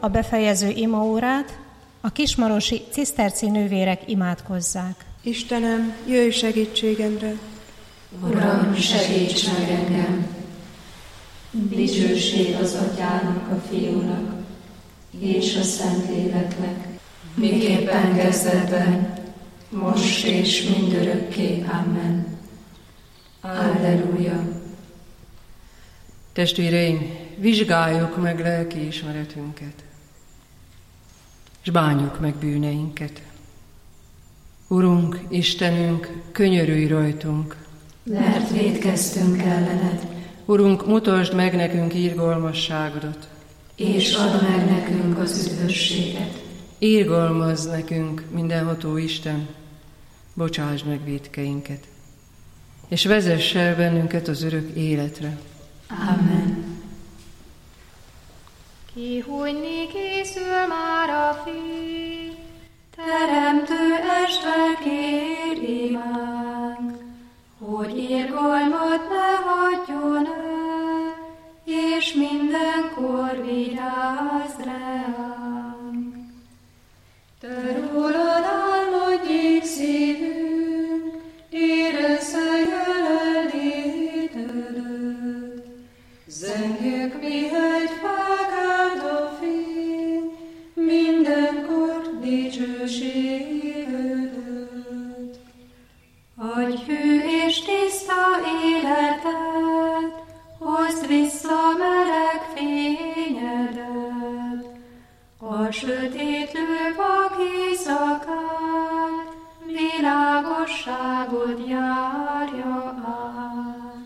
a befejező imaórát a kismarosi ciszterci nővérek imádkozzák. Istenem, jöjj segítségemre! Uram, segíts meg engem! Dicsőség az Atyának, a Fiúnak és a Szentléleknek, miképpen kezdetben, most és mindörökké. Amen. Alleluja! Testvéreim, vizsgáljuk meg lelkiismeretünket, és bánjuk meg bűneinket. Urunk, Istenünk, könyörülj rajtunk, mert vétkeztünk ellened. Urunk, mutasd meg nekünk irgalmasságodat, és add meg nekünk az üdvösséget. Irgalmazz nekünk, mindenható Isten, bocsásd meg vétkeinket, és vezess el bennünket az örök életre. Amen. Kihújni készül már a fény, Teremtő estve kér imánk, hogy irgalmat ne hagyjon el, és mindenkor vigyázz ránk. Te rólad álmodjék szívünk, érezze jelenlétedet. Zengjük, mihegy felkelt a fény, mindenkor dicsőségedet. Adj hű és tiszta életet, hozd vissza meleg fényedet. A sötétlő vak éjszakát, világosságot járja át.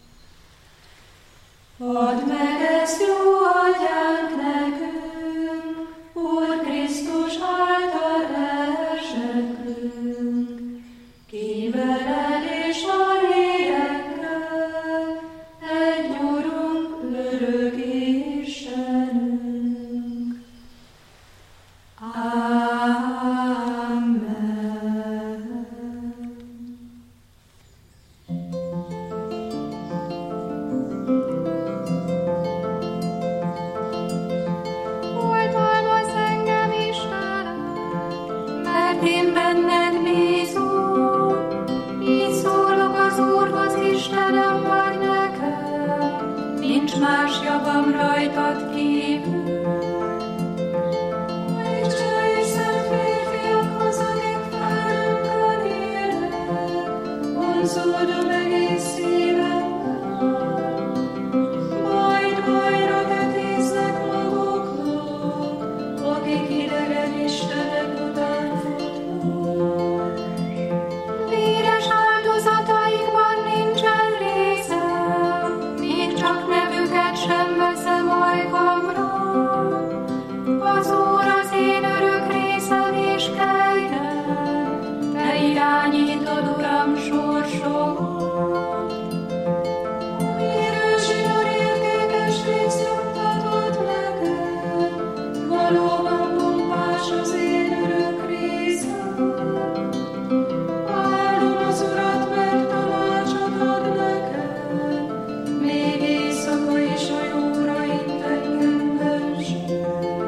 Add meg ezt, jó Atyánk, nekünk, Úr Krisztus által elsekünk, ki veled és a lélekkel, egy Urunk, örök Istenünk. Amen. oltalmazz engem, Istenem, Mert én benned bízom, így szólok az Úrhoz, Istenem vagy nekem, nincs más javam rajtad kívül. Dicsőj szent férfiakhoz, akik felünkön élnek, vonzódom egész szívemmel. Bajra tetéznek maguknak, akik idegen istenek után futnak. Véres áldozataikban nincsen részem, még csak nevüket sem veszem ajkamra. Az Úr az én örök részem és kegyem, te irányítod, Uram, sorsomat. Érős Úr, értékes részt juttatod nekem, valóban pompás az én örök részem. Áldom az Urat, mert tanácsot ad nekem, még éjszaka is a jóra int engem benső.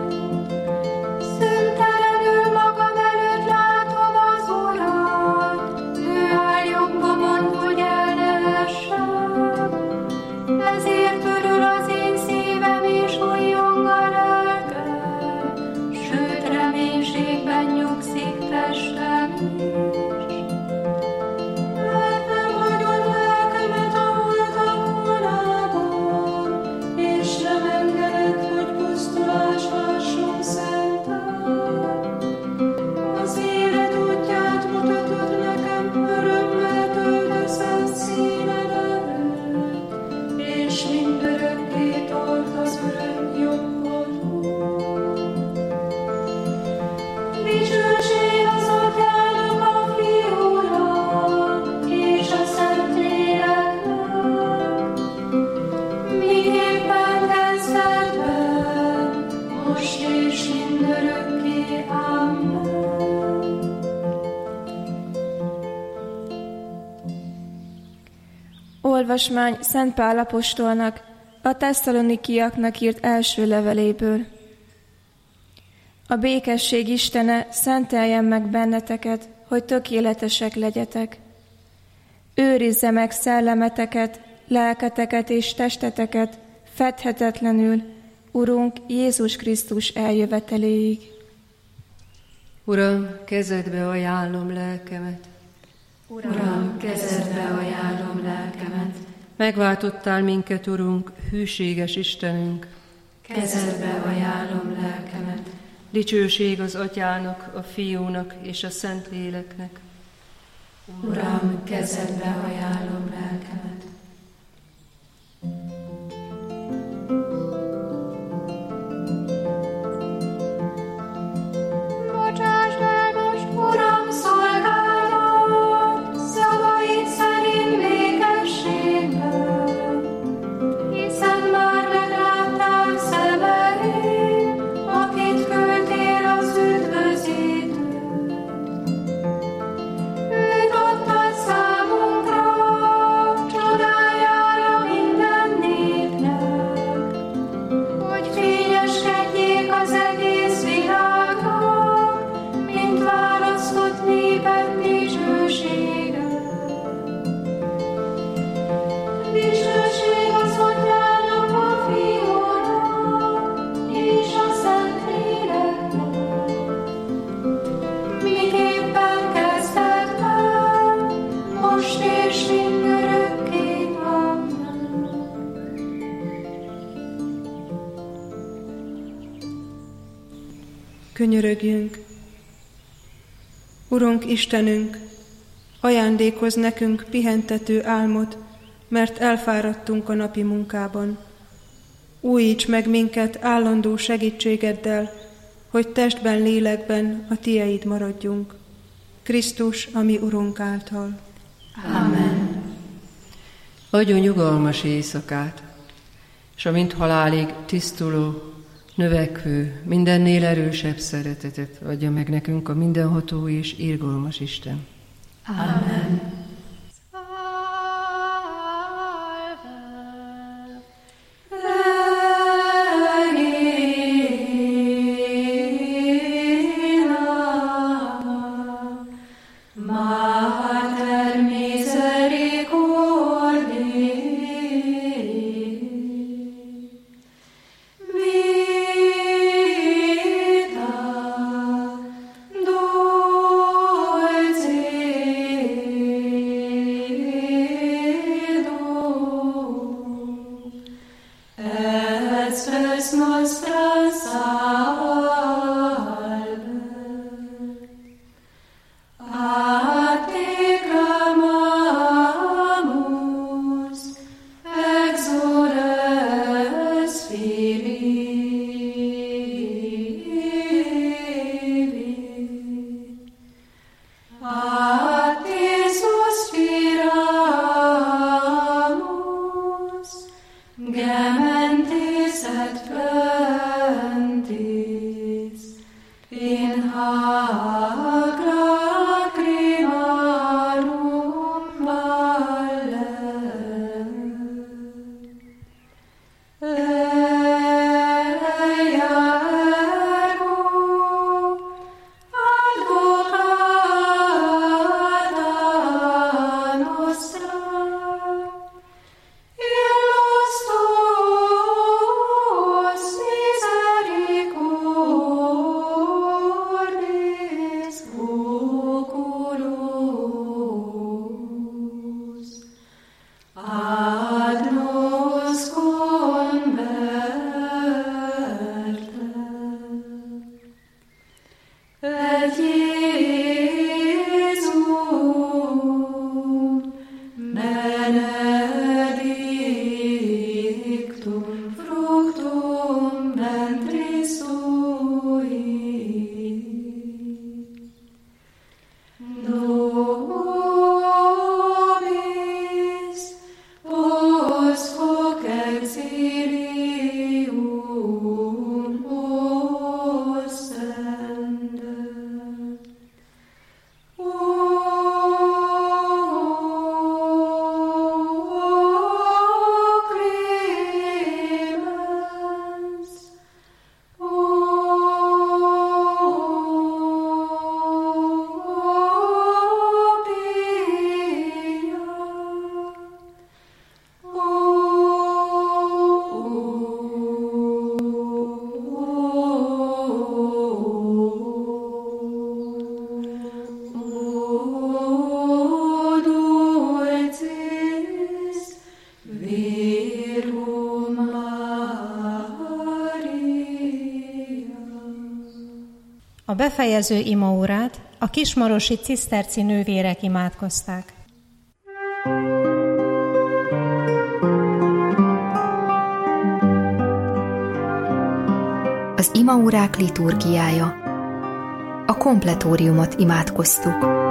Szüntelenül magam előtt látom az Urat, ő áll jobbomon, hogy el ne essem. Ezért örül az én szívem és újjong a lelkem, sőt reménységben nyugszik testem is. Mert nem hagyod lelkemet a holtak vonában, és nem engeded, hogy pusztulás lásson szented. Az élet útját mutatod nekem, örömmel töltesz el színed előtt, és mindörökké tart az örök jobbodon. Dicsőség az Atyának, a Fiúnak és a Szentléleknek, miképpen kezdetben, most és mindörökké. Amen. Olvasmány Szent Pál apostolnak a tesszalonikiaknak írt első leveléből. A békesség Istene szenteljen meg benneteket, hogy tökéletesek legyetek. Őrizze meg szellemeteket, lelketeket és testeteket fedhetetlenül, Urunk Jézus Krisztus eljöveteléig. Uram, kezedbe ajánlom lelkemet. Uram, kezedbe ajánlom lelkemet. Megváltottál minket, Urunk, hűséges Istenünk. Kezedbe ajánlom lelkemet. Dicsőség az Atyának, a Fiúnak és a Szentléleknek. Uram, kezedbe ajánlom lelkemet. Bocsásd el most, Uram, szolgálat, szavaid szerint békességben, hiszen már megláttál szemeim, akit küldtél az üdvözítő. Őt adtad számunkra, csodájára minden népnek, hogy fényeskedjék az egész világnak, mint választott néped dicsősége. Dicsőség az Atyának, a Fiúnak és a Szentléleknek, miképpen kezdetben, most és mindörökké. Amen. Könyörögjünk! Urunk Istenünk, ajándékozz nekünk pihentető álmot, mert elfáradtunk a napi munkában. Újíts meg minket állandó segítségeddel, hogy testben, lélekben a Tieid maradjunk. Krisztus, a mi Urunk által. Amen. Adjon nyugalmas éjszakát, és amint halálig tisztuló, növekvő, mindennél erősebb szeretetet adja meg nekünk a mindenható és irgalmas Isten. Amen. Mater misericordiae, vita dulcedo, et spes nostra salve. A te clamamus, exules Filii. A te suspiramus, gementes et plentes. A befejező imaórát a kismarosi ciszterci nővérek imádkozták. Az imaórák liturgiája. A kompletóriumot imádkoztuk.